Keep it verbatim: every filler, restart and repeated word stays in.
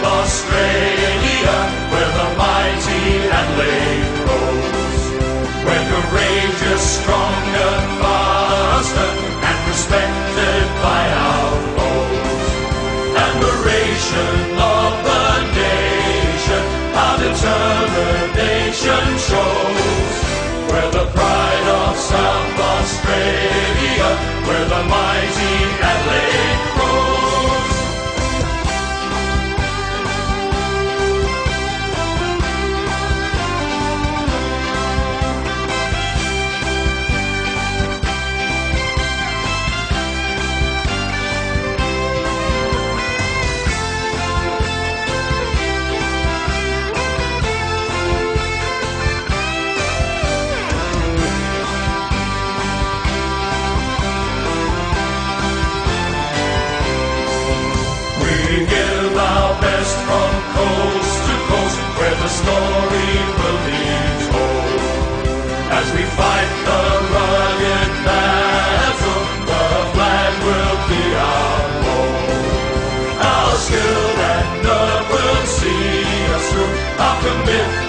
of Australia, where the mighty Adelaide rolls, where courageous, stronger, faster, and respected by our foes. Admiration of the nation, our determination shows, where the pride of South Australia, where the mighty Adelaide rolls. We give our best from coast to coast, where the story will be told. As we fight the rugged battle, the flag will be our goal. Our skill and nerve will see us through, our commitment